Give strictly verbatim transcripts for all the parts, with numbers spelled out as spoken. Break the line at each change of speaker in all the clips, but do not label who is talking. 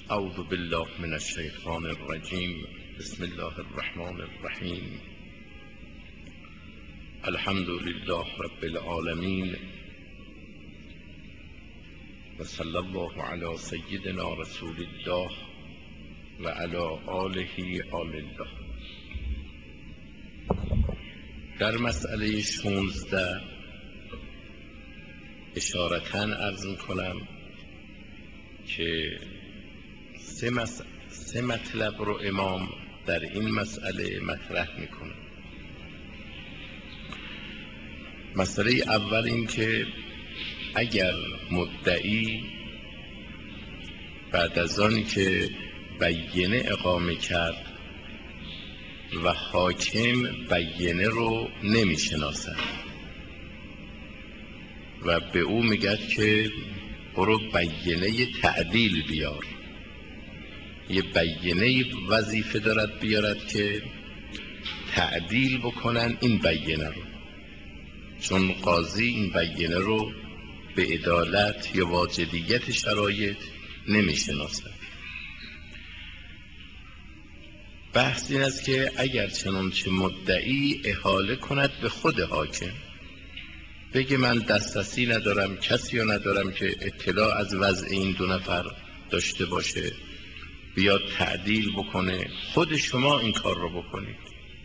اعوذ بالله من الشیطان الرجیم. بسم الله الرحمن الرحیم. الحمد لله رب العالمین و صلی الله علی سیدنا رسول الله و علی آله آل الله. در مسئله شانزده اشارتاً عرض می‌کنم که سه, مس... سه مطلب رو امام در این مسئله مطرح میکنه. مسئله اول این که اگر مدعی بعد از آن که بینه اقامه کرد و حاکم بینه رو نمیشناسد و به او میگه که برو بینه تعدیل بیار، یه بینه وظیفه دارد بیارد که تعدیل بکنن این بینه رو، چون قاضی این بینه رو به عدالت یا واجدیت شرایط نمیشناسد. بحث این است که اگر چنانچه مدعی احاله کند به خود حاکم، بگه من دسترسی ندارم، کسی رو ندارم که اطلاع از وضع این دو نفر داشته باشه، بیاد تعدیل بکنه، خود شما این کار رو بکنید،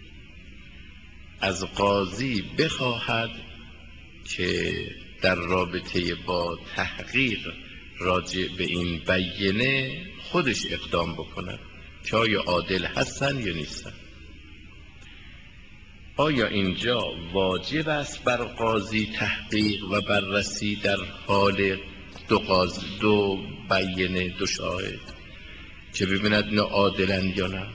از قاضی بخواهد که در رابطه با تحقیق راجع به این بینه خودش اقدام بکنه که آیا عادل هستن یا نیستن. آیا اینجا واجب است بر قاضی تحقیق و بررسی در حال دو قاضی، دو بینه، دو شاهد که ببیند نه عادلن یا نه؟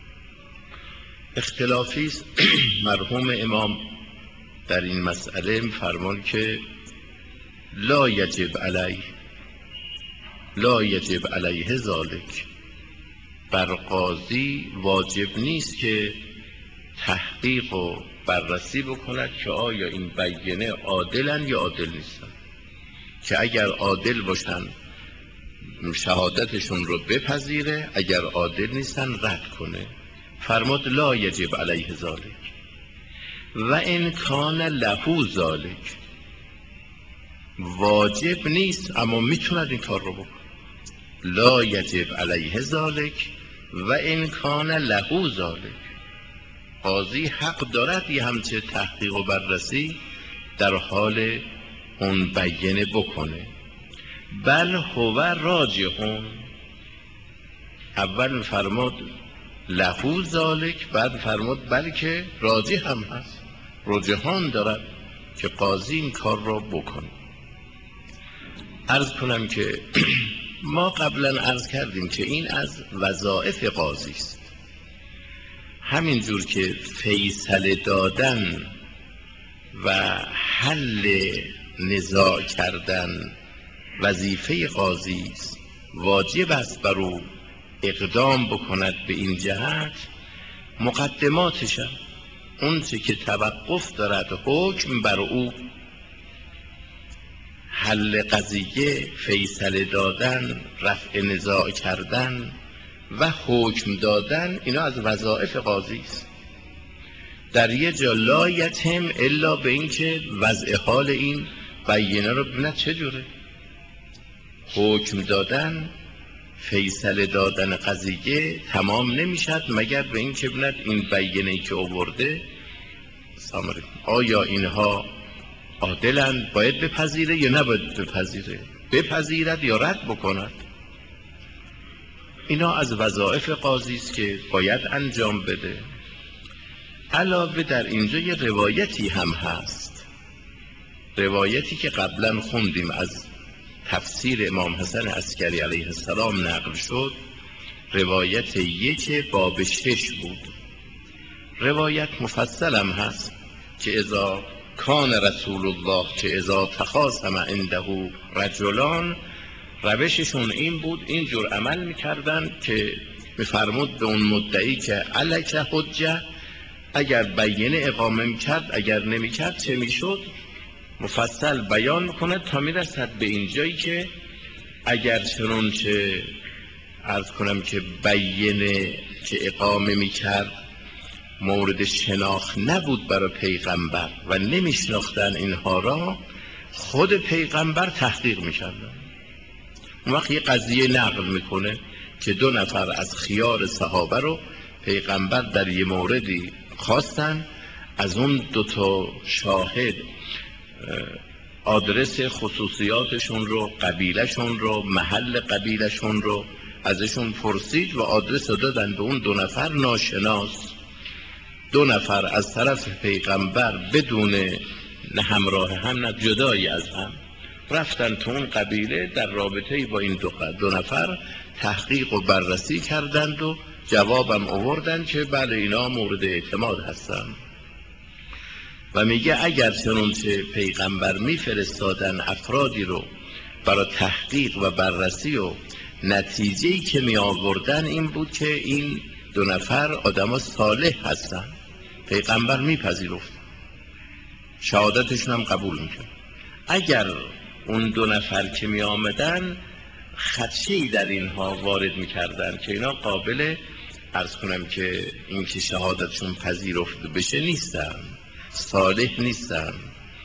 اختلافی است. مرحوم امام در این مسئله می‌فرمان که لا یجب علیه لا یجب علیه ذالک، بر قاضی واجب نیست که تحقیق و بررسی بکند که آیا این بینه عادلن یا عادل نیستن، که اگر عادل باشن شهادتشون رو بپذیره، اگر عادل نیستن رد کنه. فرمود لا یجب علیه ذالک و ان کان له ذالک، واجب نیست اما میتوند این کار رو بکنه. لا یجب علیه ذالک و ان کان له ذالک، قاضی حق دارد یه همچه تحقیق و بررسی در حال اون بینه بکنه. بل هو راجحون، اول فرمود له ذالک، بعد فرمود بلکه راجح هم هست، رجحان دارد که قاضی این کار را بکنه. عرض کنم که ما قبلا عرض کردیم که این از وظایف قاضی است. همین جور که فیصله دادن و حل نزاع کردن وظیفه قاضی است، واجب است بر او اقدام بکند به این جهت. مقدماتش هم اون چه که توقف دارد حکم بر او، حل قضیه، فیصله دادن، رفع نزاع کردن و حکم دادن، اینا از وظایف قاضی است. در یه جا لا یتم الا به این که وضع حال این بینه رو ببیند چجوره. حکم دادن، فیصله دادن قضیه تمام نمیشد مگر به این که ببیند این بینه‌ای که آورده آیا اینها عادلند، باید بپذیره یا نباید بپذیره، بپذیرد یا رد بکند. اینا از وظایف قاضی است که باید انجام بده. علاوه در اینجا یه روایتی هم هست، روایتی که قبلا خوندیم از تفسیر امام حسن عسکری علیه السلام نقل شد، روایت یک باب شش بود. روایت مفصل هم هست که اذا کان رسول الله که اذا تخاصم عنده رجلان، روششون این بود، اینجور عمل میکردن که میفرمود به اون مدعی که علیک حجه، اگر بینه اقامه میکرد، اگر نمیکرد چه میشد، مفصل بیان میکنه تا میرسد به اینجایی که اگر چنانچه عرض کنم که بیینه که اقامه میکرد مورد شناخت نبود برای پیغمبر و نمیشناختن اینها را، خود پیغمبر تحقیق میکردن. اون وقت یه قضیه نقل میکنه که دو نفر از خیار صحابه رو پیغمبر در یه موردی خواستن از اون دو تا شاهد آدرس خصوصیاتشون رو، قبیلهشون رو، محل قبیلهشون رو ازشون پرسید و آدرس رو دادن به اون دو نفر ناشناس. دو نفر از طرف پیغمبر بدون نه همراه هم نه جدایی از هم رفتن تو اون قبیله، در رابطه با این دو, دو نفر تحقیق و بررسی کردند و جوابم آوردن که بله اینا مورد اعتماد هستن. و میگه اگر چنانچه پیغمبر میفرستادن افرادی رو برای تحقیق و بررسی و نتیجه‌ای که می آوردن این بود که این دو نفر آدم صالح هستن، پیغمبر میپذیرفت، شهادتشون هم قبول میکرد. اگر اون دو نفر که می آمدن خدشه‌ای در اینها وارد میکردن که اینا قابل عرض کنم که این که شهادتشون پذیرفته بشه نیستن، صالح نیستن،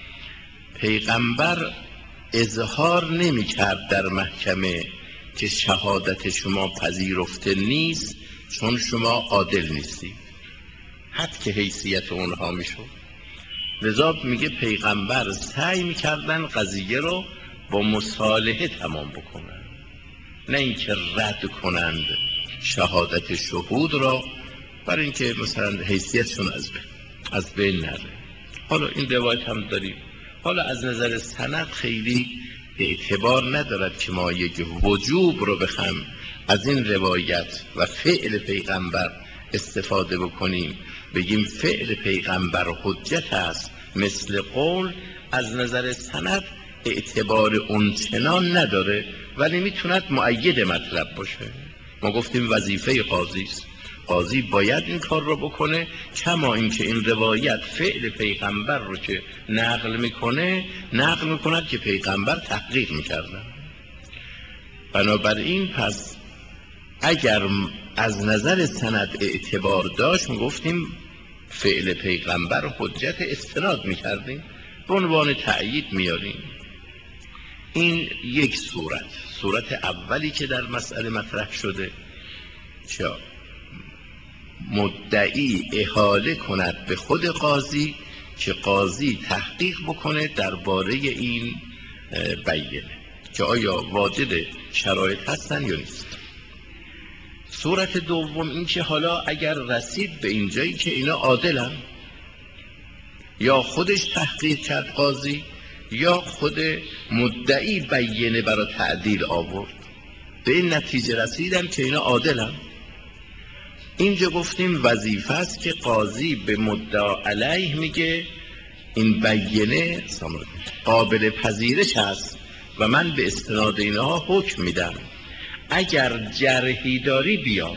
پیغمبر اظهار نمی کرد در محکمه که شهادت شما پذیرفته نیست چون شما عادل نیستید، حد که حیثیت اونها می شد. لذا میگه پیغمبر سعی می کردن قضیه رو با مصالحه تمام بکنن، نه اینکه رد کنند شهادت شهود را برای اینکه مثلا حیثیتشون از بین از بین نره. حالا این روایت هم داریم. حالا از نظر سند خیلی اعتبار ندارد که ما یک وجوب رو بخوام از این روایت و فعل پیغمبر استفاده بکنیم، بگیم فعل پیغمبر حجت است مثل قول. از نظر سند اعتبار اونچنان نداره، ولی میتوند مؤید مطلب باشه. ما گفتیم وظیفه قاضی است، قاضی باید این کار رو بکنه، کما اینکه این روایت فعل پیغمبر رو که نقل میکنه نقل میکند که پیغمبر تحقیق میکردن. بنابراین پس اگر از نظر سند اعتبار داشت میگفتیم فعل پیغمبر حجت استناد میکردیم، به عنوان تأیید میاریم. این یک صورت صورت اولی که در مسئله مطرح شده، چه مدعی احاله کند به خود قاضی که قاضی تحقیق بکنه درباره این بیانه که آیا واجد شرایط هستن یا نیست. صورت دوم این که حالا اگر رسید به اینجایی که اینا عادلن، یا خودش تحقیق کرد قاضی یا خود مدعی بیانه برای تعدیل آورد، به این نتیجه رسیدن که اینا عادلن، اینجا گفتیم وظیفه است که قاضی به مدعا علیه میگه این بیانه قابل پذیرش است و من به استناد اینها حکم میدم، اگر جرحی داری بیار،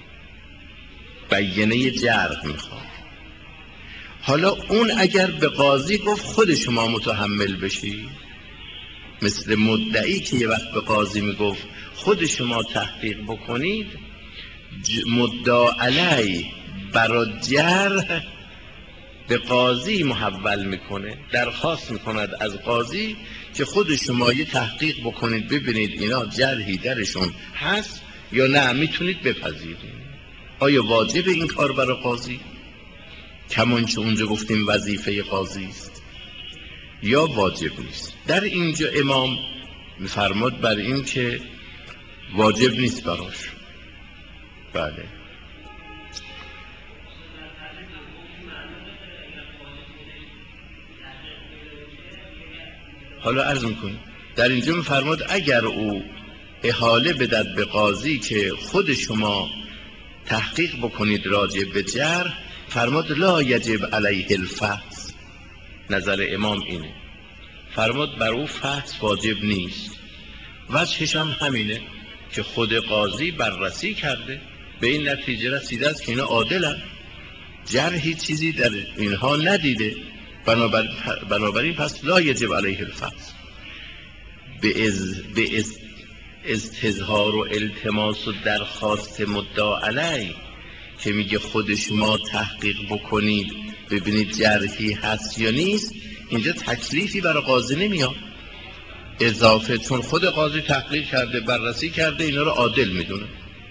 بیانه جرح میخواد. حالا اون اگر به قاضی گفت خود شما متحمل بشی، مثل مدعی که یه وقت به قاضی میگفت خود شما تحقیق بکنید، مدعا علیه برای جرح به قاضی محول میکنه، درخواست میکند از قاضی که خود شما یه تحقیق بکنید ببینید اینا جرحی درشون هست یا نه، میتونید بپذیرید. آیا واجب این کار برای قاضی؟ کمان چه اونجا گفتیم وظیفه قاضی است، یا واجب نیست؟ در اینجا امام میفرماد بر این که واجب نیست براش. بله. حالا عرض میکنم در اینجا میفرماد اگر او احاله بدد به قاضی که خود شما تحقیق بکنید راجع به جرح، فرماد لا یجب علیه الفحص. نظر امام اینه، فرماد بر او فحص واجب نیست. وجهش هم همینه که خود قاضی بررسی کرده، به این نتیجه رسیده است که اینا عادلن، جرحی چیزی در اینها ندیده، بنابراین بنابراین پس لا یجب علیه الفحص. به از به از استظهار و التماس و درخواست مدعا علیه که میگه خود شما تحقیق بکنید ببینید جرحی هست یا نیست، اینجا تکلیفی برای قاضی نمیاد اضافه، چون خود قاضی تحقیق کرده بررسی کرده اینا رو عادل میدونه.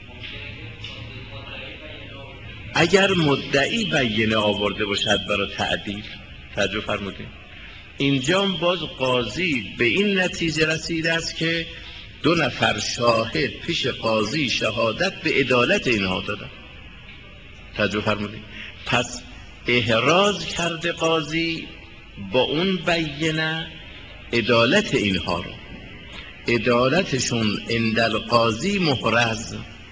اگر مدعی بیانه آورده باشد برای تعدیل، توجه فرمودید اینجا باز قاضی به این نتیجه رسیده است که دو نفر شاهد پیش قاضی شهادت به عدالت اینها دادن. توجه فرمودید پس احراز کرده قاضی با اون بیانه عدالت اینها رو، عدالتشون عند القاضی محرز.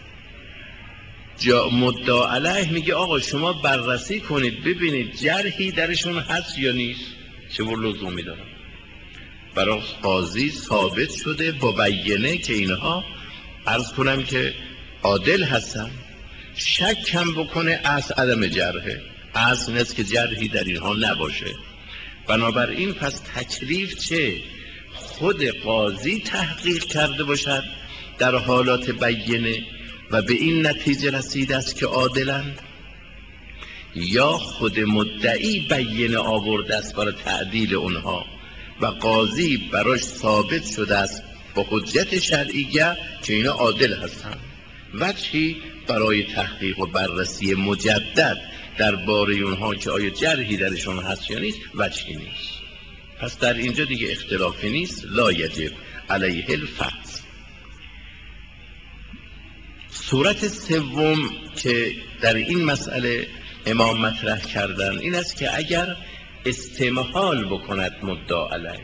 جا مدعا علیه میگه آقا شما بررسی کنید ببینید جرحی درشون هست یا نیست، چه لزومی داره. برای قاضی ثابت شده با بیانه که اینها عرض کنم که عادل هستن، شک کم بکنه اصل عدم جرحه، اصل نیست که جرحی در اینها نباشه. بنابراین پس تکلیف چه خود قاضی تحقیق کرده باشد در حالات بیانه و به این نتیجه رسیده است که عادلند، یا خود مدعی بیانه آورده است برای تعدیل اونها و قاضی براش ثابت شده است با حجت شرعیه که اینا عادل هستند. وجهی برای تحقیق و بررسی مجدد درباره اونها که آیا جرحی درشون هست یا نیست وجهی نیست. پس در اینجا دیگه اختلافی نیست، لا یجب علیه الفحص. صورت سوم که در این مسئله امام مطرح کردن این است که اگر استمهال بکند مدعا علیه،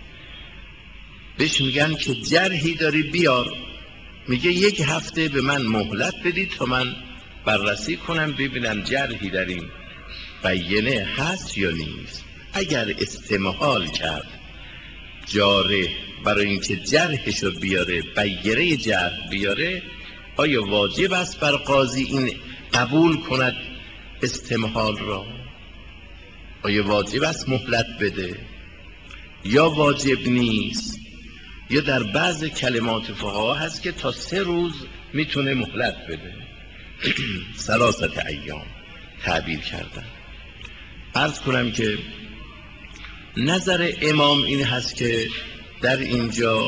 بهش میگن که جرحی داری بیار، میگه یک هفته به من مهلت بدید تا من بررسی کنم ببینم جرحی در این بیانه هست یا نیست. اگر استمهال کرد جارح برای اینکه جرحشو بیاره، بیانه جرح بیاره، آیا واجب است بر قاضی این قبول کند استمهال را؟ آیا واجب است مهلت بده یا واجب نیست؟ یا در بعض کلمات فقها هست که تا سه روز میتونه مهلت بده ثلاثت ایام تعبیر کردن. عرض کنم که نظر امام این هست که در اینجا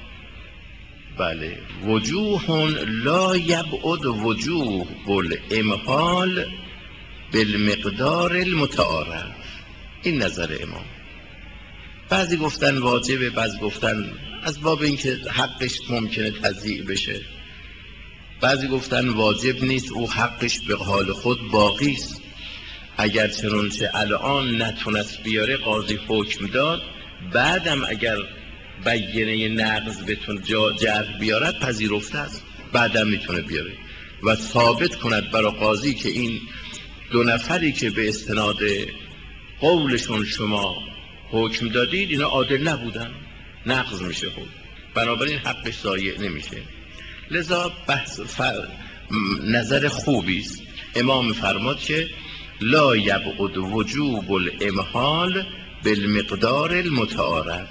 بله وجوه لا یبعد وجوه بالامهال بالمقدار المتعارف، این نظر امام. بعضی گفتن واجبه، بعضی گفتن از باب اینکه حقش ممکنه تضییع بشه، بعضی گفتن واجب نیست، او حقش به حال خود باقی است. اگر چنانچه الان نتونست بیاره قاضی حکم داد، بعدم اگر بیانه نقض بتون جا جرح بیارد پذیرفته است، بعدم میتونه بیاره و ثابت کند برای قاضی که این دو نفری که به استناد قولشون شما حکم دادید اینا عادل نبودن، نقض میشه خود، بنابراین حقش ضایع نمیشه. لذا بحث فر... نظر خوبی است. امام فرماد که لا یبعد وجوب الامهال بالمقدار المتعارف.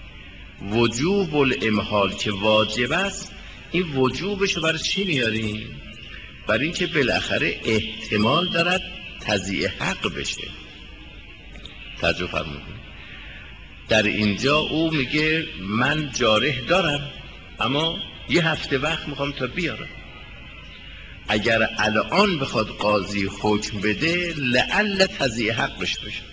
وجوب الامهال که واجب است، این وجوبشو برای چی میاریم؟ برای اینکه بالاخره احتمال دارد تضییع حق بشه. توجه فرمودید در اینجا او میگه من جارح دارم اما یه هفته وقت میخوام تا بیارم. اگر الان بخواد قاضی حکم بده لعل تضییع حقش بشه،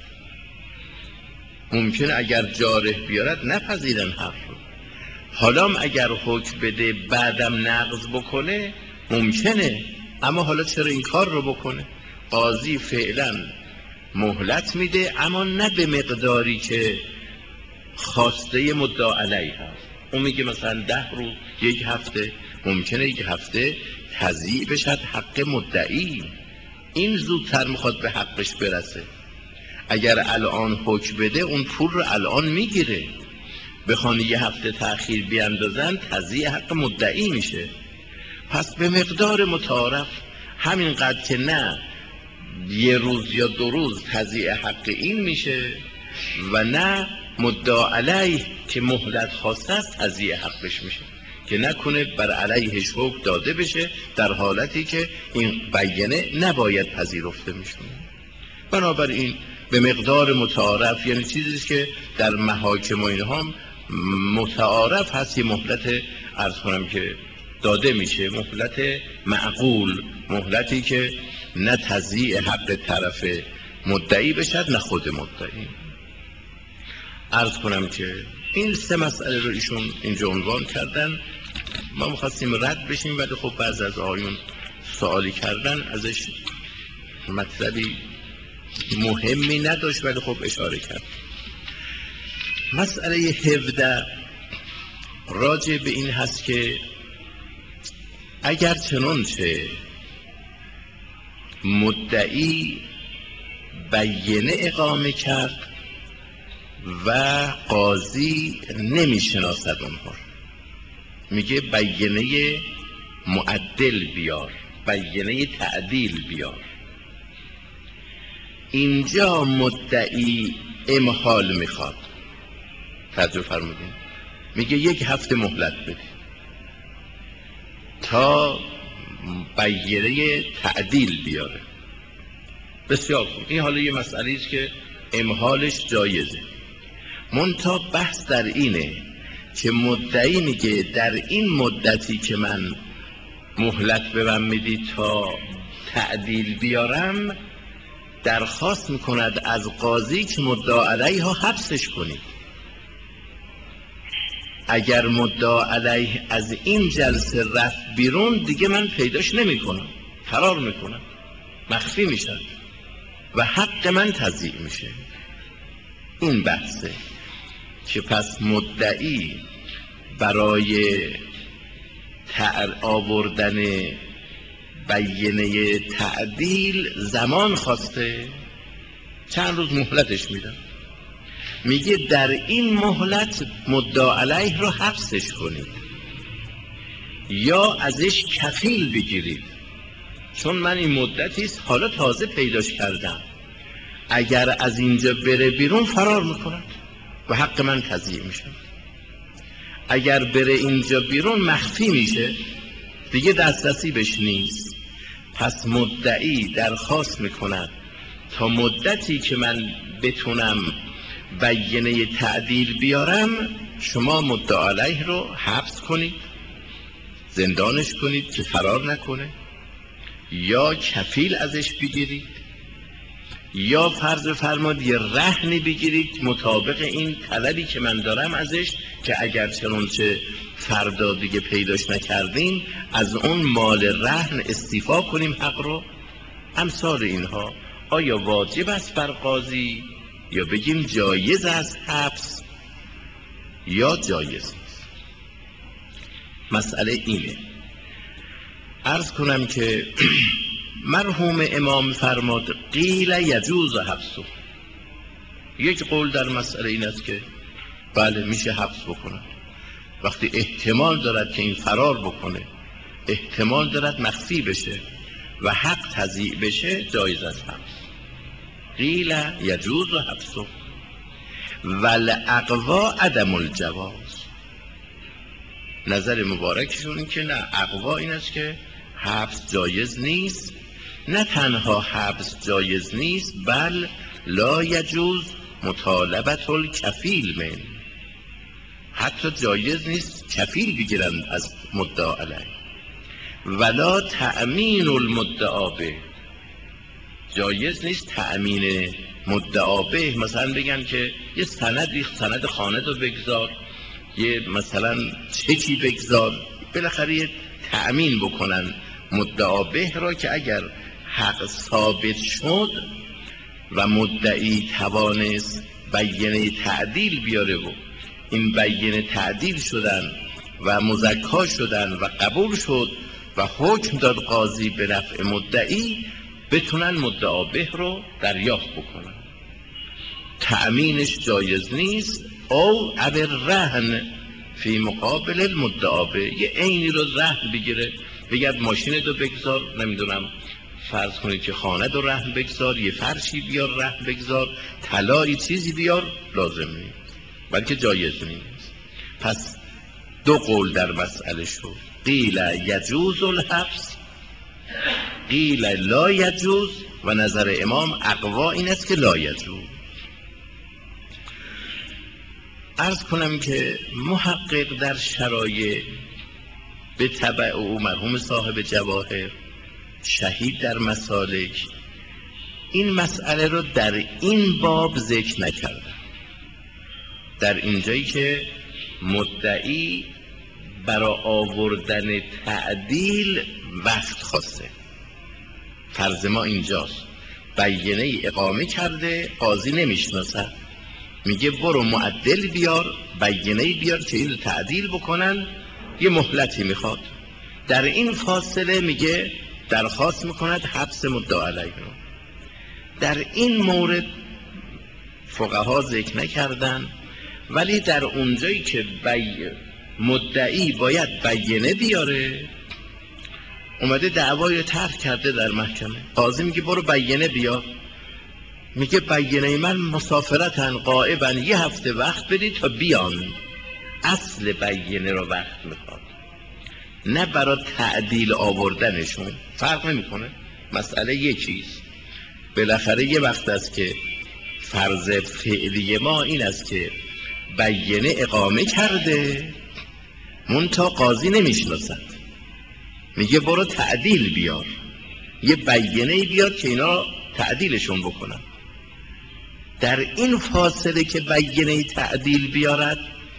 ممکنه اگر جارح بیارد نپذیرن حق رو. حالا اگر حکم بده بعدم نقض بکنه ممکنه، اما حالا چرا این کار رو بکنه؟ قاضی فعلا مهلت میده اما نه به مقداری که خواسته مدعا علیه هست. اون میگه مثلا ده روز، یک هفته، ممکنه یک هفته تضییع بشد حق مدعی، این زودتر میخواد به حقش برسه. اگر الان حکم بده اون پول رو الان میگیره، بخوان یه هفته تأخیر بیاندازن تضییع حق مدعی میشه. پس به مقدار متعارف همینقدر که نه یه روز یا دو روز تضییع حق این میشه و نه مدعا علیه که مهلت خواسته است تضییع حقش میشه. که نکنه بر علیهش حکم داده بشه در حالتی که این بیانه نباید پذیرفته میشه. بنابراین به مقدار متعارف، یعنی چیزی که در محاکم و اینها متعارف هست، یه مهلت عرض کنم که داده میشه، مهلت معقول، مهلتی که نه تضییع حق طرف مدعی بشد نه خود مدعی. عرض کنم که این سه مسئله رو ایشون اینجا عنوان کردن. ما می‌خواستیم رد بشیم ولی خب بعض از آقایون سوالی کردن، ازش مطلبی مهمی نداشت ولی خب اشاره کرد. مسئله هفده راجع به این هست که اگر چنانچه مدعی بیانه اقامه کرد و قاضی نمیشناسد اونها، میگه بیانه معدل بیار، بیانه تعدیل بیار، اینجا مدعی امحال میخواد. توجه فرمودین، میگه یک هفته مهلت بده تا بیانه تعدیل بیاره. بسیار خوب، این حالا یه مسئله است که امحالش جایزه. منتها بحث در اینه که مدعی میگه در این مدتی که من مهلت به من میدی تا تعدیل بیارم، درخواست میکند از قاضی که مدعا علیه ها حبسش کنید. اگر مدعا علیه از این جلسه رفت بیرون دیگه من پیداش نمیکنم، فرار میکنم، مخفی میشد و حق من تضییع میشه. این بحثه که پس مدعی برای آوردن بیانه تعدیل زمان خواسته، چند روز مهلتش میدم، میگه در این مهلت مدعا علیه رو حبسش کنید یا ازش کفیل بگیرید، چون من این مدتیست حالا تازه پیداش کردم، اگر از اینجا بره بیرون فرار میکنم و حق من تضییع میشه. اگر بره اینجا بیرون مخفی میشه، دیگه دسترسی بهش نیست. پس مدعی درخواست میکند تا مدتی که من بتونم بیانه تعدیل بیارم شما مدعا علیه رو حبس کنید، زندانش کنید که فرار نکنه، یا کفیل ازش بگیرید، یا فرض فرماد یه رهنی بگیرید مطابق این طلبی که من دارم ازش، که اگر چنانچه فردا دیگه پیداش نکردیم از اون مال رهن استیفا کنیم حق رو. امثال اینها آیا واجب است بر قاضی یا بگیم جایز است حبس یا جایز نیست؟ مسئله اینه. عرض کنم که مرحوم امام فرماد قیل یجوز حبسه. یک قول در مسئله این است که بله میشه حبس بکنه وقتی احتمال دارد که این فرار بکنه، احتمال دارد مخفی بشه و حق تضییع بشه، جایز است حبس. قیل یجوز حبسه والاقوا عدم الجواز. نظر مبارکشون این که نه، اقوا این است که حبس جایز نیست. نه تنها حبس جایز نیست بل لا یجوز مطالبت الکفیل من، حتی جایز نیست کفیل بگیرند از مدعا علیه. ولا تأمین المدعا به، جایز نیست تأمین مدعا به، مثلا بگن که یه سندی، سند خانه رو بگذار، یه مثلا چکی بگذار، بالاخره یه تأمین بکنن مدعا به را که اگر حق ثابت شد و مدعی توانست بیانه تعدیل بیاره و این بیانه تعدیل شدن و مزکا شدن و قبول شد و حکم داد قاضی به رفع مدعی، بتونن مدعا به رو دریافت بکنن. تأمینش جایز نیست. او ابر رهن فی مقابل المدعا به، یه عینی رو رهن بگیره، بگرد ماشین رو بگذار، نمیدونم فرض کنید که خانه رو رهن بگذار، یه فرشی بیار رهن بگذار، طلایی چیزی بیار، لازم نیست بلکه جایز نیست. پس دو قول در مسئله شد، قیل یجوز الحبس قیل لا یجوز، و نظر امام اقوا این است که لا یجوز. عرض کنم که محقق در شرایع به تبع او مرحوم صاحب جواهر، شهید در مسالک، این مسئله رو در این باب ذکر نکردن. در اینجایی که مدعی برای آوردن تعدیل وقت خواسته، فرض ما اینجاست بینه اقامه کرده، قاضی نمیشناسد، میگه برو معدل بیار، بینه بیار که این تعدیل بکنن، یه مهلتی میخواد. در این فاصله میگه درخواست میکند حبس مدعی علیه رو. در این مورد فقها ذکر نکردن، ولی در اونجایی که بی مدعی باید بینه بیاره، اومده دعوای طرح کرده در محکمه، قاضی میگه برو بینه بیار، میگه بینه من مسافرتن غائبن، یه هفته وقت بدید تا بیان. اصل بینه رو وقت میخواد، نه برای تعدیل آوردنشون. فرق نمیکنه، مسئله یکیست. بالاخره یه وقت است که فرض فعلی ما این است که بینه اقامه کرده، منتها قاضی نمیشناسد، میگه برو تعدیل بیار، یه بینه بیار که اینا تعدیلشون بکنن. در این فاصله که بینه تعدیل بیارد،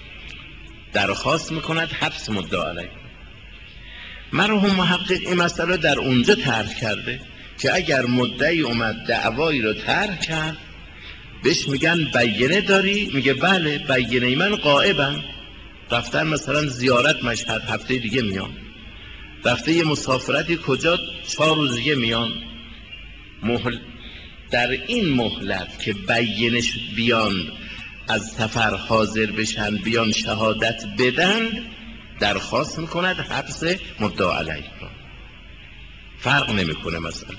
درخواست میکند حبس مدعی علیه. مرحوم محقق این مسئله در اونجا طرح کرده که اگر مدعی اومد دعوایی رو طرح کرد، بهش میگن بینه داری؟ میگه بله، بینه من غائبم، رفتن مثلا زیارت مشهد، هفته دیگه میان، رفته یه مسافرتی کجا، چهار روز دیگه میان. محل در این مهلت که بینش بیان، از سفر حاضر بشن، بیان شهادت بدن، درخواست میکند حبس مدعی علیه. فرق نمیکنه. مثلا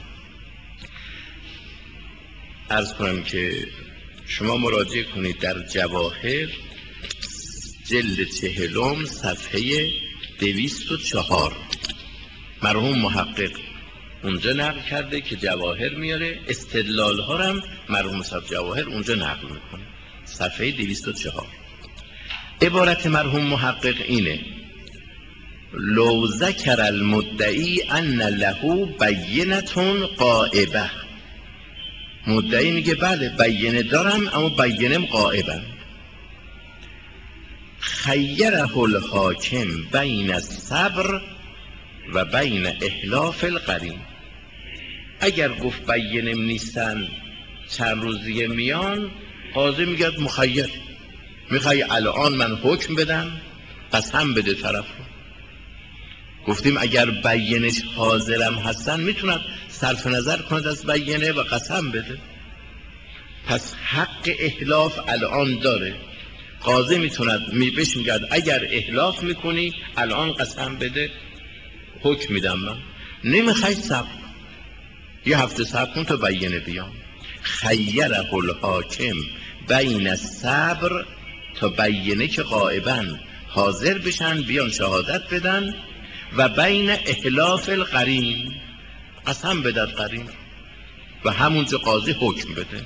عرض کنم که شما مراجعه کنید در جواهر جلد چهلم صفحه دویست و چهار، مرحوم محقق اونجا نقل کرده که جواهر میاره، استدلال ها هم مرحوم صاحب جواهر اونجا نقل میکنه. صفحه دویست و چهار عبارت مرحوم محقق اینه: لو ذکر المدعی ان له بینه غائبه. مدعی میگه بله بینه دارم، اما بینم غائبم. خیره الحاکم بین الصبر و بین احلاف القرین. اگر گفت بینم نیستن، چند روز دیگه میان، قاضی میگه مخیر، میخوای الان من حکم بدم، قسم بده طرف رو. گفتیم اگر بینش حاضرم هستن، میتونن صرف نظر کند از بینه و قسم بده، پس حق احلاف الان داره. قاضی میتوند میبش میگه اگر احلاف میکنی الان قسم بده، حکم میدم من. نمیخوای صبر، یه هفته صبر کن تا بینه بیان. خیره الحاکم بین الصبر، تا بینه که غائبن حاضر بشن بیان شهادت بدن، و بین احلاف القرین، قسم بدد قرین، و همونجا قاضی حکم بده.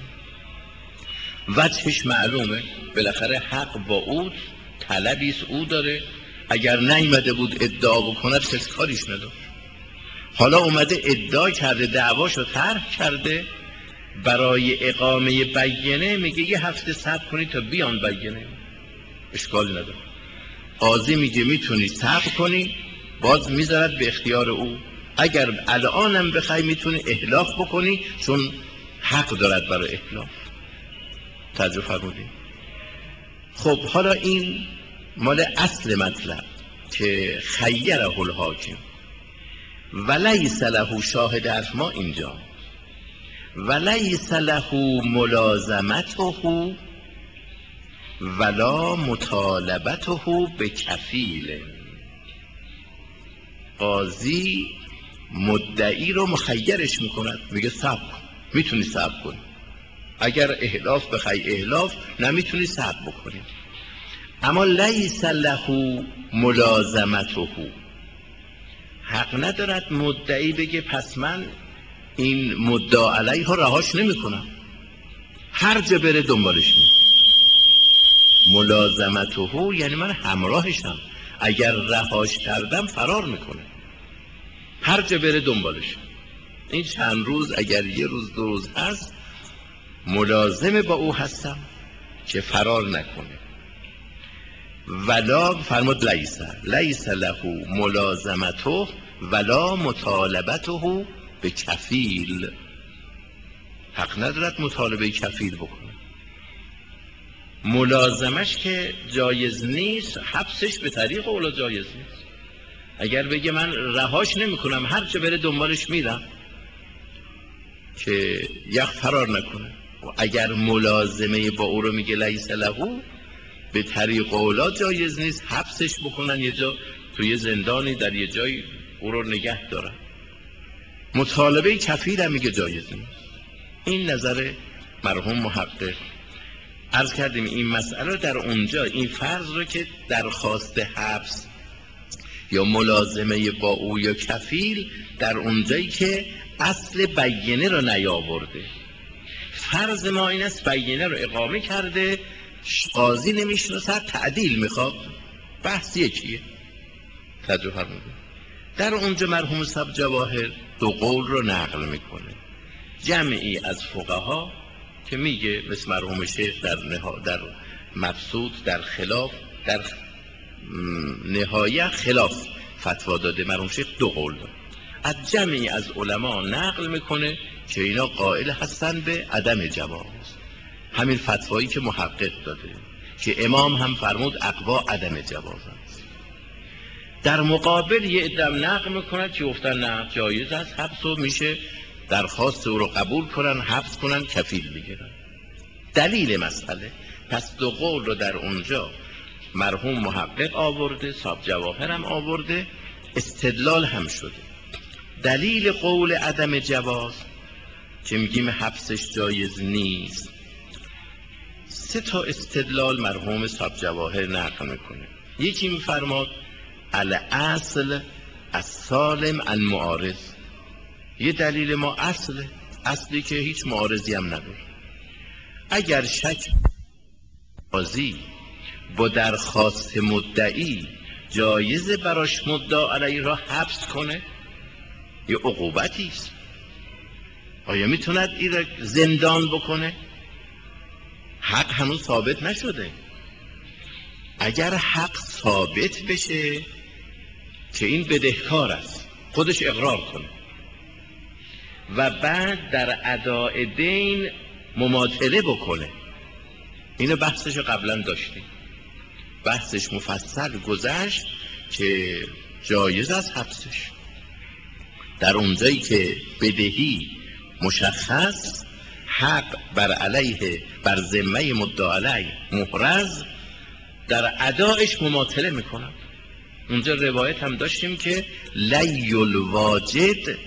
وجهش معلومه، بالاخره حق با او، طلبیست او داره. اگر نیامده بود ادعا بکند کسی کاریش نداشت. حالا اومده ادعا کرده، دعواشو طرح کرده، برای اقامه بینه میگه یه هفته صبر کنی تا بیان بینه، اشکال نداره. قاضی میگه میتونی صبر کنی، باز میذارد به اختیار او. اگر الانم بخوای میتونی احلاف بکنی، چون حق دارد برای احلاف. توجه فرمودین؟ خب حالا این مال اصل مطلب که خیره الحاکم ولیس له شاهد از ما اینجا، ولیس له ملازمته ولا مطالبته به کفیل. قاضی مدعی رو مخیرش میکند، میگه صبر کن، میتونی صبر کنی، اگر احلاف بخوای احلاف، نمیتونی صبر بکنی. اما لیس له ملازمته، حق ندارد مدعی بگه پس من این مدعا علیه ها رهاش نمی کنم، هر جا بره دنبالش می. ملازمته یعنی من همراهشم، اگر رهاش کردم فرار میکنه، هر جا بره دنبالش. این چند روز اگر یه روز دو روز هست ملازم با او هستم که فرار نکنه. ولا فرمود لیس لیس له ملازمته ولا مطالبته به کفیل، حق ندارد مطالبه کفیل بکنه. ملازمش که جایز نیست، حبسش به طریق اولا جایز نیست. اگر بگه من رهاش نمی کنم، هر چه بره دنبالش میرم که یک فرار نکنه. و اگر ملازمه با او رو میگه لیس له، به طریق اولا جایز نیست، حبسش بکنن یه جا توی زندانی در یه جای او رو نگه دارن. مطالبه کفیل هم میگه جایز نیست. این نظر مرحوم محقق. عرض کردیم این مسئله در اونجا، این فرض رو که درخواست حبس یا ملازمه با او یا کفیل در اونجایی که اصل بیینه رو نیاورده. فرض ما این است بینه رو اقامه کرده، قاضی نمیشناسد، تعدیل میخواد، بحث یکیه. توجه فرمودید. در اونجا مرحوم صاحب جواهر دو قول رو نقل میکنه. جمعی از فقها که میگه مثل مرحوم شیخ در نها در مبسوط در خلاف در نهایه خلاف فتوا داده. مرحوم شیخ دو قول داره. از جمعی از علما نقل میکنه که اینا قائل هستن به عدم جواز، همین فتوایی که محقق داده که امام هم فرمود اقوا عدم جواز است. در مقابل یه عدم نقل میکنن که گفتن نه جایز است، حبس و میشه درخواست او رو قبول کنن، حبس کنن، کفیل بگیرن. دلیل مسئله پس دو قول رو در اونجا مرحوم محقق آورده، صاحب جواهر هم آورده، استدلال هم شده. دلیل قول عدم جواز که میگیم حبسش جایز نیست، سه تا استدلال مرحوم صاحب جواهر نقل میکنه. یکی میفرماد الاصل السالم عن معارض، یه دلیل ما اصله، اصلی که هیچ معارضی هم نداره. اگر شک قاضی با درخواست مدعی جایز براش مدعا علیه را حبس کنه، یه عقوبتی است. آیا میتوند این را زندان بکنه؟ حق هنوز ثابت نشده. اگر حق ثابت بشه که این بدهکار است، خودش اقرار کنه و بعد در اداء دین مماطله بکنه، اینو بحثش قبلا داشتیم، بحثش مفصل گذشت که جایز است حبسش. در اونجایی که بدهی مشخص، حق بر علیه بر ذمه مدعا علیه محرز، در ادایش مماطله میکنن. اونجا روایت هم داشتیم که لی الواجد،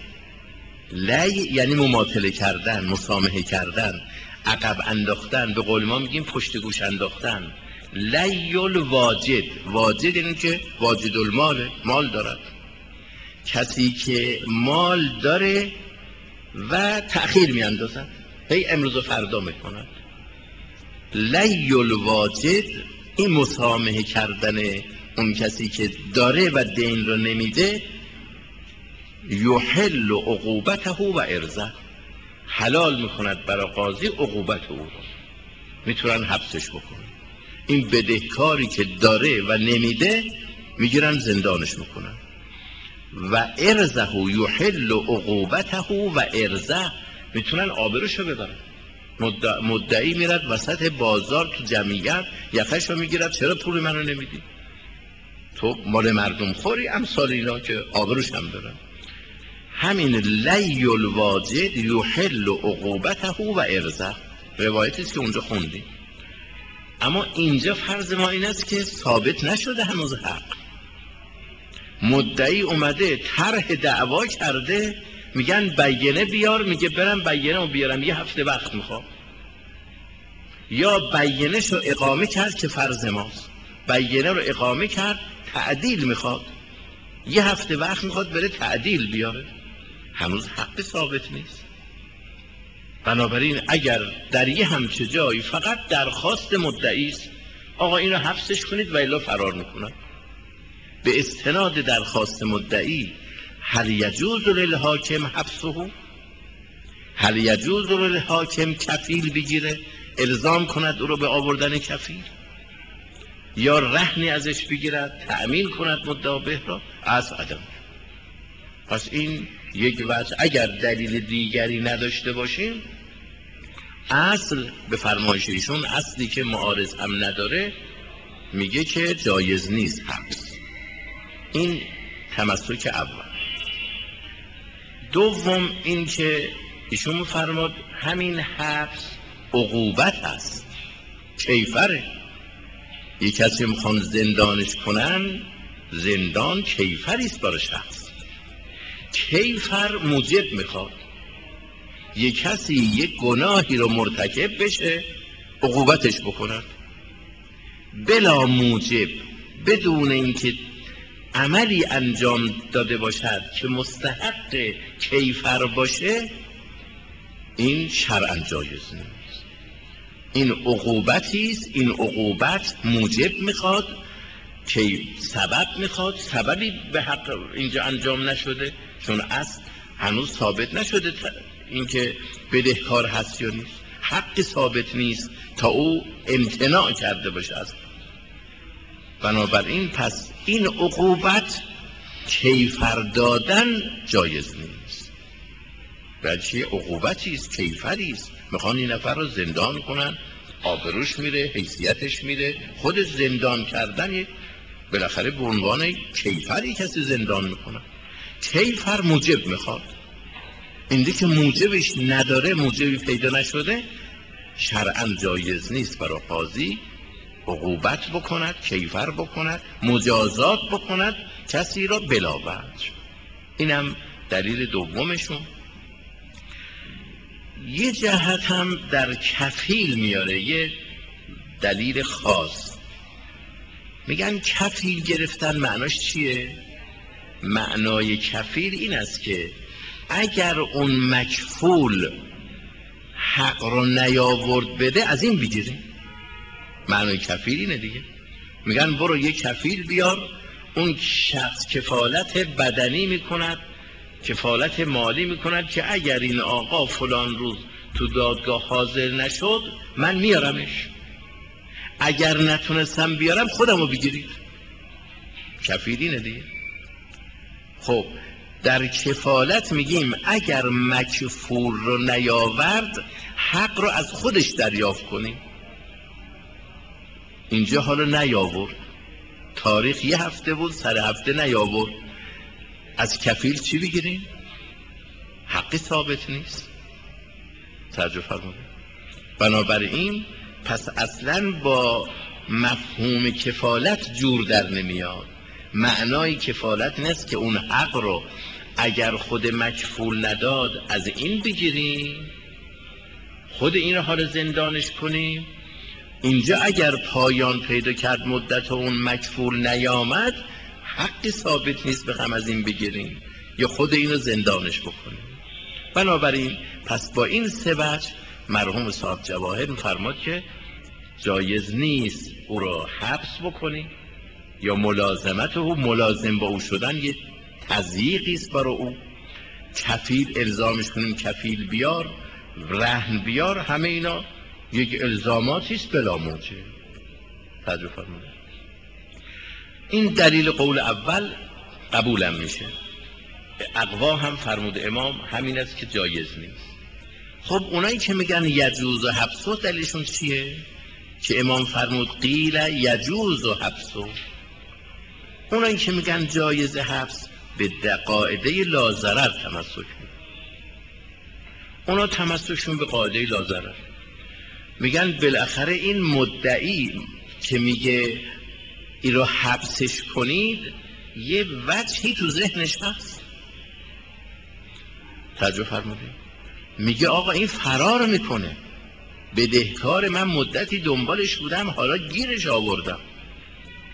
لی یعنی مماطله کردن، مسامحه کردن، عقب انداختن، به قول ما میگیم پشت گوش انداختن. لی الواجد، واجد یعنی که واجد المال، مال دارد، کسی که مال داره و تأخیر میاندازد، هی امروز و فردا میکند. لی الواجد این مسامحه کردن اون کسی که داره و دین رو نمیده، یحل عقوبته و ارزه، حلال میکند برای قاضی عقوبت او رو، میتونن حبسش بکنن. این بدهکاری که داره و نمیده میگیرن زندانش میکنن. و ارزه یحل عقوبته و ارزه، میتونن آبروشو ببرن. مدع... مدعی میرد وسط بازار تو جمعیت یخشو میگیرد، چرا پول منو نمیدی؟ تو مال مردم خوری، امثال اینا که آبروش هم برن. همین لی الواجد یحل عقوبته و ارزه، روایتی است که اونجا خوندیم. اما اینجا فرض ما این است که ثابت نشده هنوز حق. مدعی اومده طرح دعوا کرده، میگن بینه بیار، میگه برم بینه رو بیارم یه هفته وقت میخوام، یا بینه شو اقامه کرد که فرض ماست، بیانه رو اقامه کرد، تعدیل میخواد، یه هفته وقت میخواد بره تعدیل بیاره، هنوز حق ثابت نیست. بنابراین اگر در یه همچه جایی فقط درخواست مدعی است، آقا اینو حبسش کنید و الا فرار میکنن، به استناد درخواست مدعی هل یجوز للحاکم حبسه؟ هل یجوز للحاکم کفیل بگیره، الزام کند او رو به آوردن کفیل، یا رهنی ازش بگیرد تأمین کند مدعا به را؟ از عدم. پس این یک وجه. اگر دلیل دیگری نداشته باشیم، اصل به فرمایش ایشون، اصلی که معارض هم نداره، میگه که جایز نیست حبس. این تمسک اول. دوم این که ایشون میفرماد همین حبس عقوبت است، کیفره. یک کسی میخوان زندانش کنن، زندان کیفری است برای شخص. کیفر موجب میخواد یک کسی یک گناهی رو مرتکب بشه، عقوبتش بکنن بلا موجب، بدون اینکه عملی انجام داده باشد که مستحق کیفر باشه، این شرعاً جایز نیست. این عقوبتی است، این عقوبت موجب میخواد که سبب میخواد، سببی به حق اینجا انجام نشده، چون اصل هنوز ثابت نشده اینکه بدهکار هست یا نیست، حق ثابت نیست تا او امتناع کرده باشه اصلا. بنابراین پس این عقوبت کیفر دادن جایز نیست، بلکه عقوبتی است، کیفری است. میخوان این نفر رو زندان کنن، آبروش میره، حیثیتش میره، خود زندان کردن بالاخره به عنوان کیفری کسی زندان میکنن. کیفر موجب میخواد، اینده که موجبش نداره، موجبی پیدا نشده، شرعاً جایز نیست برای قاضی عقوبت بکند، کیفر بکند، مجازات بکند کسی را بلا وجه. اینم دلیل دومشون. یه جهت هم در کفیل میاره، یه دلیل خاص. میگن کفیل گرفتن معناش چیه؟ معنای کفیل این است که اگر اون مکفول حق رو نیاورد بده، از این بگیریم. معنای کفیل اینه دیگه. میگن برو یه کفیل بیار، اون شخص کفالت بدنی میکند، کفالت مالی میکند که اگر این آقا فلان روز تو دادگاه حاضر نشد من میارمش، اگر نتونستم بیارم خودمو بگیرید. کفیل اینه دیگه. خب در کفالت میگیم اگر مکفول رو نیاورد، حق رو از خودش دریافت کنیم. اینجا حالا نیاورد، تاریخ یه هفته بود، سر هفته نیاورد، از کفیل چی بگیریم؟ حقی ثابت نیست. توجه فرمایید. بنابراین پس اصلا با مفهوم کفالت جور در نمیاد. معنای کفالت نیست که اون حق رو اگر خود مکفول نداد از این بگیریم، خود این رو حال زندانش کنیم. اینجا اگر پایان پیدا کرد مدت اون مکفول نیامد، حقی ثابت نیست بخوام از این بگیریم یا خود این رو زندانش بکنیم. بنابراین پس با این سه وجه مرحوم صاحب جواهر می‌فرماد که جایز نیست او را حبس بکنیم، یا ملازمت او، ملازم با او شدن یه تضییقی است برای او، کفیل الزامش کنیم کفیل بیار، رهن بیار، همه اینا یک الزاماتی است بلا موجب. توجه فرمایید. این دلیل قول اول قبولم میشه. اقوا هم فرمود امام همین است که جایز نیست. خب اونایی که میگن یجوز و حبسو دلیلشون چیه؟ که امام فرمود قیل یجوز و حبسو. اونایی که میگن جایز حبس به قاعده لا ضرر تمسک میکنن. اونا تمسکشون به قاعده لا ضرر. میگن بالاخره این مدعی که میگه این رو حبسش کنید، یه وجهی تو ذهنش هست. توجه فرمودید. میگه آقا این فرار میکنه، بدهکار من مدتی دنبالش بودم، حالا گیرش آوردم،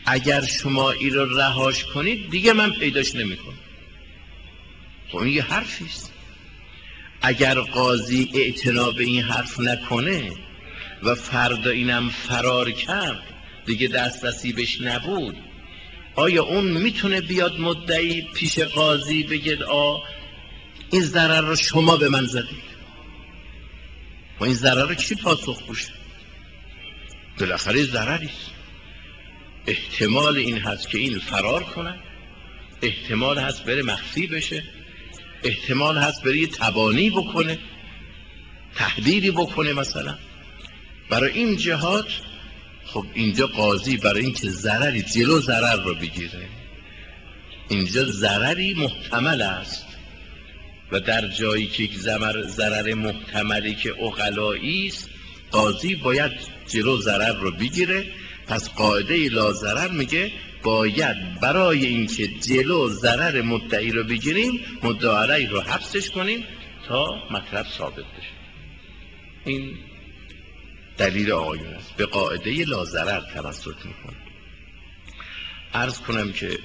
اگر شما این رو رهاش کنید دیگه من پیداش نمیکنم. خب این یه حرفیست. اگر قاضی اعتنا به این حرف نکنه و فردا اینم فرار کرد دیگه دسترسی بهش نبود، آیا اون میتونه بیاد مدعی پیش قاضی بگه آ این ضرر رو شما به من زدید و این ضرر رو کی پاسخ گوشه؟ بالاخره ضرریست. احتمال این هست که این فرار کنه، احتمال هست بره مخفی بشه، احتمال هست بره یه تبانی بکنه، تحلیلی بکنه مثلا. برای این جهات خب اینجا قاضی برای اینکه ضرری جلو ضرر رو بگیره، اینجا ضرری محتمل است و در جایی که یک ضرر محتملی که عقلایی است، قاضی باید جلو ضرر رو بگیره. پس قاعده لا ضرر میگه باید برای اینکه جلو ضرر مدعی رو بگیریم مدعی علیه رو حبسش کنیم تا مطلب ثابت بشه. این دلیل آقایون است. به قاعده لا ضرر تمسک میکنه. عرض کنم که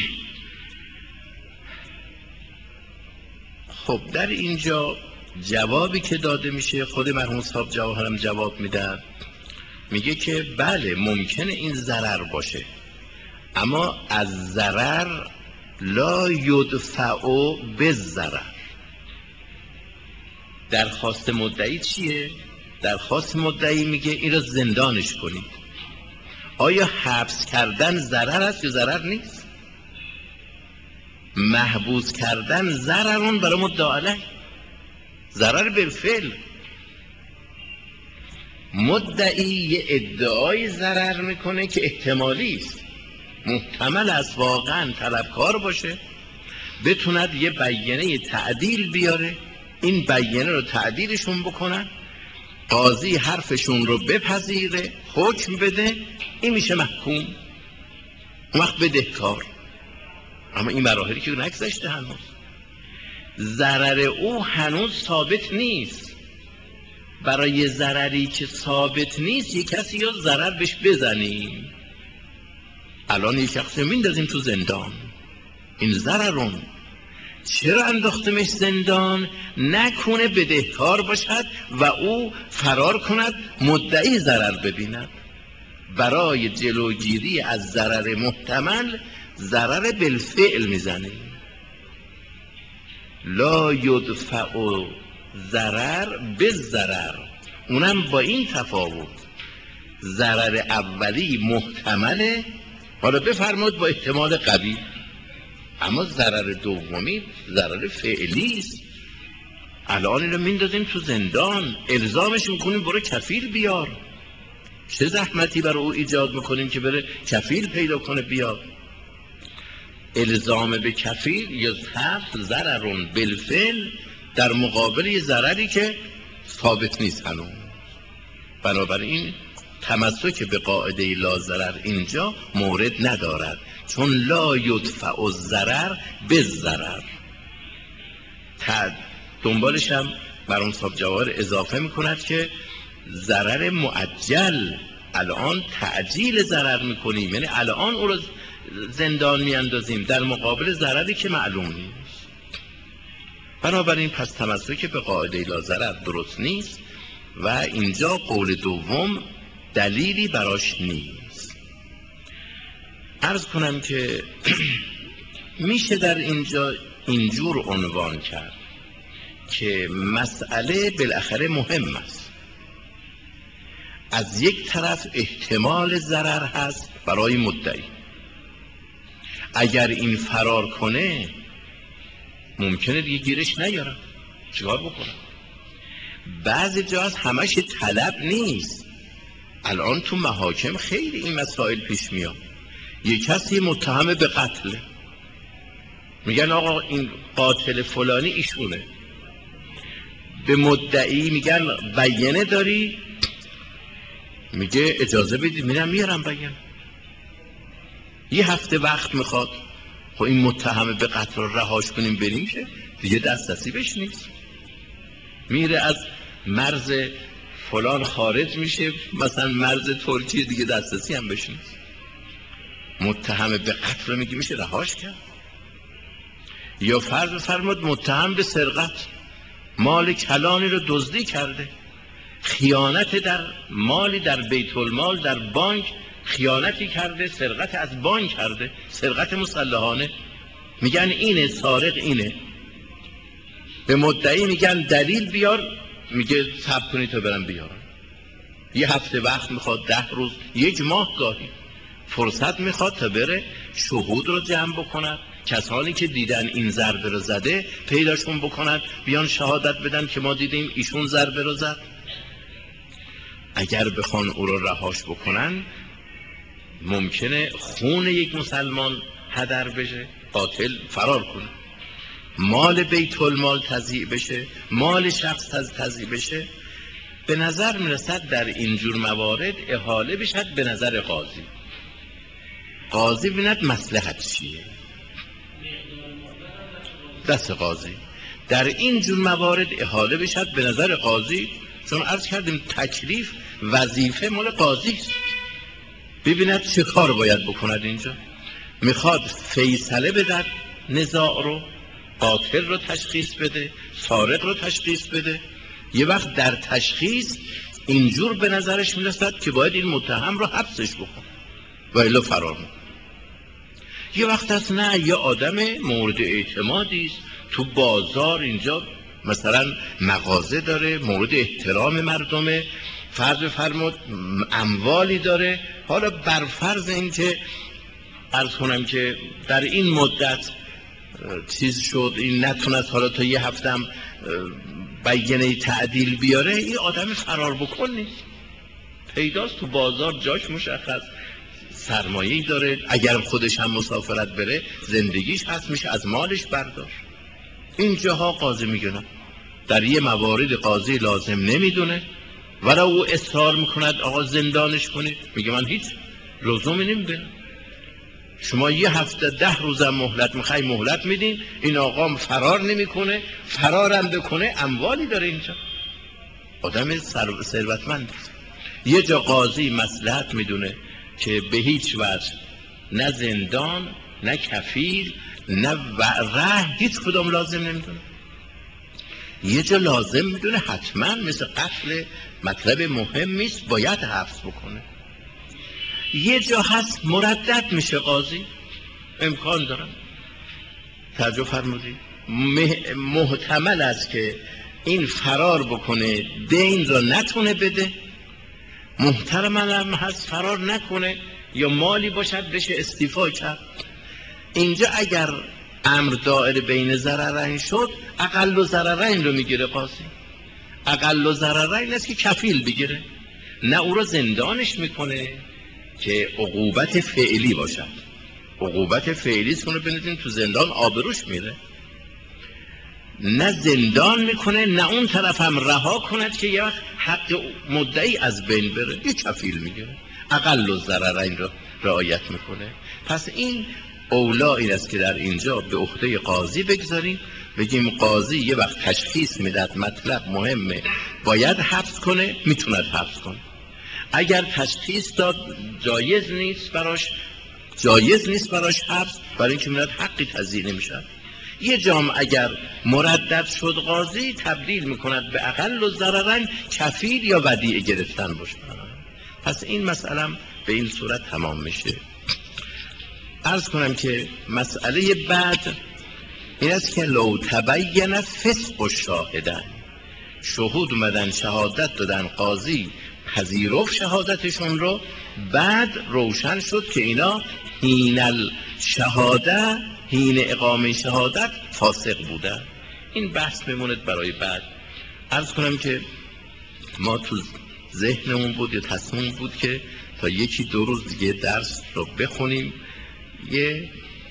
خب در اینجا جوابی که داده میشه، خود مرحوم صاحب جواهرم جواب میدن، میگه که بله ممکنه این ضرر باشه، اما از ضرر لا یدفع بالضرر. درخواست مدعی چیه؟ درخواست مدعی میگه این رو زندانش کنید. آیا حبس کردن ضرر است یا ضرر نیست؟ محبوس کردن ضررون برای مدعی علیه، ضرر بالفعل. مدعی یه ادعای ضرر میکنه که احتمالی است، محتمل است واقعا طلبکار باشه، بتوند یه بیانه تعدیل بیاره، این بیانه رو تعدیلشون بکنن، قاضی حرفشون رو بپذیره، حکم بده، این میشه محکوم، اون وقت بدهکار. اما این مراحلی که نگذشته، هنوز ضرر او هنوز ثابت نیست. برای ضرری که ثابت نیست یک کسی یا ضرر بهش بزنیم. الان یک شخص میندازیم تو زندان، این ضررون چرا انداختمش زندان؟ نکنه بدهکار باشد و او فرار کند، مدعی ضرر ببیند. برای جلوگیری از ضرر محتمل ضرر بالفعل میزنیم. لا یدفع ضرر بالضرر، اونم با این تفاوت ضرر اولی محتمله، حالا بفرمایید با احتمال قوی، اما ضرر دومی ضرر فعلی است. الان اینو میندازیم تو زندان، الزامش میکنیم برو کفیل بیار. چه زحمتی برای او ایجاد میکنیم که بره کفیل پیدا کنه بیاد؟ الزام به کفیل یا حبس ضررون بالفعل در مقابل ضرری که ثابت نیست هنوز. بنابراین تمسک به قاعده لا ضرر اینجا مورد ندارد، چون لا یدفع الضرر بالضرر. دنبالش هم مرحوم صاحب جواهر اضافه میکند که ضرر معجل، الان تعجیل ضرر میکنیم، یعنی الان او رو زندان میاندازیم در مقابل ضرری که معلوم نیست. بنابراین پس تمسک به قاعده لا ضرر درست نیست و اینجا قول دوم دلیلی براش نیست. عرض کنم که میشه در اینجا اینجور عنوان کرد که مسئله بالاخره مهم است. از یک طرف احتمال ضرر هست برای مدعی، اگر این فرار کنه ممکنه دیگه گیرش نیارم، چیکار بکنم؟ بعضی جا از همش طلب نیست. الان تو محاکم خیلی این مسائل پیش میاد. یک کسی متهم به قتل، میگن آقا این قاتل فلانی ایشونه، به مدعی میگن بیانه داری؟ میگه اجازه بدید میرم میارم بیانه. یه هفته وقت میخواد. خب این متهم به قتل رو رهاش کنیم بریم شه، دیگه دسترسی بهش نیست. میره از مرز فلان خارج میشه، مثلا مرز ترکیه، دیگه دسترسی هم بهش نیست. متهم به قتل رو میگی میشه رهاش کرد؟ یا فرض بفرماد متهم به سرقت، مال کلانی رو دزدی کرده، خیانت در مالی در بیت المال در بانک خیانتی کرده، سرقت از بانک کرده، سرقت مسلحانه، میگن اینه سارق اینه، به مدعی میگن دلیل بیار، میگه صبر کنید تا برم بیارم. یه هفته وقت میخواد، ده روز، یک ماه گاهی فرصت میخواد تا بره شهود رو جمع بکند، کسانی که دیدن این ضربه رو زده پیداشون بکند، بیان شهادت بدن که ما دیدیم ایشون ضربه رو زد. اگر بخوان او رو رهاش بکنن ممکنه خون یک مسلمان هدر بشه، قاتل فرار کنه، مال بیت المال تضییع بشه، مال شخص تضییع بشه. به نظر میرسد در اینجور موارد احاله بشد به نظر قاضی، قاضی بیند مصلحت چیه، دست قاضی. در اینجور موارد احاله بشد به نظر قاضی، چون عرض کردیم تکلیف وظیفه مال قاضی است. ببیند چه کار باید بکند. اینجا میخواد فیصله بده، نزاع رو، قاتل رو تشخیص بده، سارق رو تشخیص بده. یه وقت در تشخیص اینجور به نظرش میرسد که باید این متهم رو حبسش بکن و الا فرار میکنه. یه وقت هست نه، یه آدم مورد اعتمادی است، تو بازار اینجا مثلا مغازه داره، مورد احترام مردمه، فرض فرمود اموالی داره. حالا بر فرض این که عرض کنم که در این مدت چیز شد، این نتونست حالا تا یه هفتم بیانه تعدیل بیاره، این آدم فرار بکن نیست، پیداست تو بازار، جاش مشخص، سرمایه‌ای داره، اگر خودش هم مسافرت بره زندگیش هست، میشه از مالش برداشت. اینجاها قاضی میگه در یه موارد قاضی لازم نمیدونه، ولی او اصرار میکند آقا زندانش کنید، میگه من هیچ لزومی نمیبینم، شما یه هفته ده روزم مهلت میخوای مهلت میدین، این آقا فرار نمیکنه، فرارم بکنه اموالی داره اینجا، آدم ثروتمند. یه جا قاضی مصلحت میدونه که به هیچ وجه نه زندان نه کفیل نه ره هیچ کدام لازم نمیدونه، یه جا لازم میدونه حتما، مثل قتل مطلب مهم نیست باید حبس بکنه. یه جا هست مردد میشه قاضی، امکان دارم توجه فرمودید، محتمل است که این فرار بکنه، دین را نتونه بده، محتمل هم هست فرار نکنه یا مالی باشد بشه استیفا کرد. اینجا اگر امر دائر بین ضررین شد، اقل ضررین رو میگیره قاضی. اقل ضررین است که کفیل بگیره، نه او رو زندانش میکنه که عقوبت فعلی باشد، عقوبت فعلی است کنه بنزین تو زندان آبروش میره، نه زندان میکنه، نه اون طرف هم رها کند که یه وقت حق مدعی از بین بره، یه کفیل میگیره، اقل ضررین رو رعایت میکنه. پس این اولا این است که در اینجا به عهده قاضی بگذاریم، بگیم قاضی یه وقت تشخیص میداد مطلب مهمه باید حبس کنه، میتوند حبس کنه. اگر تشخیص داد جایز نیست براش، جایز نیست براش حبس، برای اینکه میاد حقی تضییع نمیشه. یه جام اگر مردد شد قاضی تبدیل میکند به اقل و ضررن کفیل یا ودیعه گرفتن باشه. پس این مسئله به این صورت تمام میشه. عرض کنم که مسئله بعد این است که لو تبین فسق الشاهدین، شهود اومدن شهادت دادن، قاضی پذیرفت شهادتشون رو، بعد روشن شد که اینا حین الشهاده، حین اقامه شهادت فاسق بودن. این بحث بموند برای بعد. عرض کنم که ما تو ذهنمون بود یا تصمیم بود که تا یکی دو روز دیگه درس رو بخونیم. یه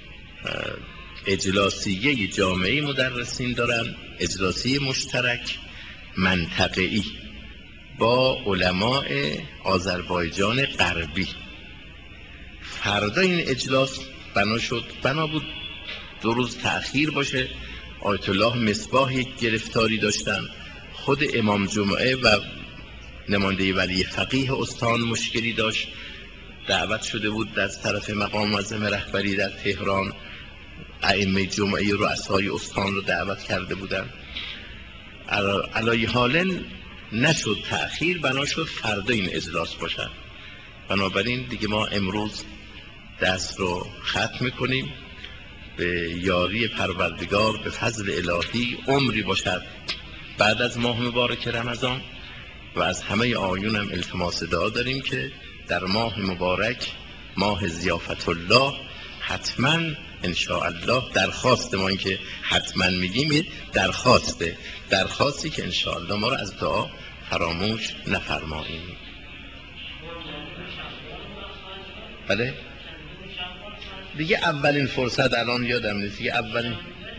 اجلاسیه جامعه مدرسین دارن، اجلاسی مشترک منطقه‌ای با علماء آذربایجان غربی. فردا این اجلاس بنا شد، بنا بود دو روز تأخیر باشه. آیت الله مصباح یک گرفتاری داشتن، خود امام جمعه و نماینده ولی فقیه استان مشکلی داشت، دعوت شده بود از طرف مقام معظم رهبری در تهران، ائمه جمعه رؤسای استان رو دعوت کرده بودند. علی حال نشد، تأخیر بنا شد فردا این اجلاس باشد. بنابراین دیگه ما امروز دست رو ختم کنیم، به یاری پروردگار به فضل الهی عمری باشد بعد از ماه مبارک رمضان. و از همه آیونم التماس دعا داریم که در ماه مبارک، ماه ضیافت الله، حتما انشاءالله درخواست ما، این که حتما میگیم درخواسته، درخواستی که انشاءالله ما رو از دعا فراموش نفرماییم. بله دیگه اولین فرصت، الان یادم نیست دیگه اولین،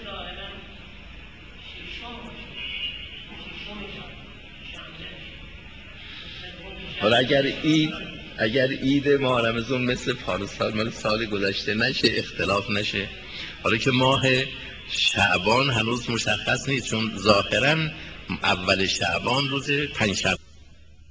حالا اگر عید اگر عید ماه رمضان مثل پارسال مال سال گذشته نشه، اختلاف نشه، حالا که ماه شعبان هنوز مشخص نیست، چون ظاهرا اول شعبان روز پنجشنبه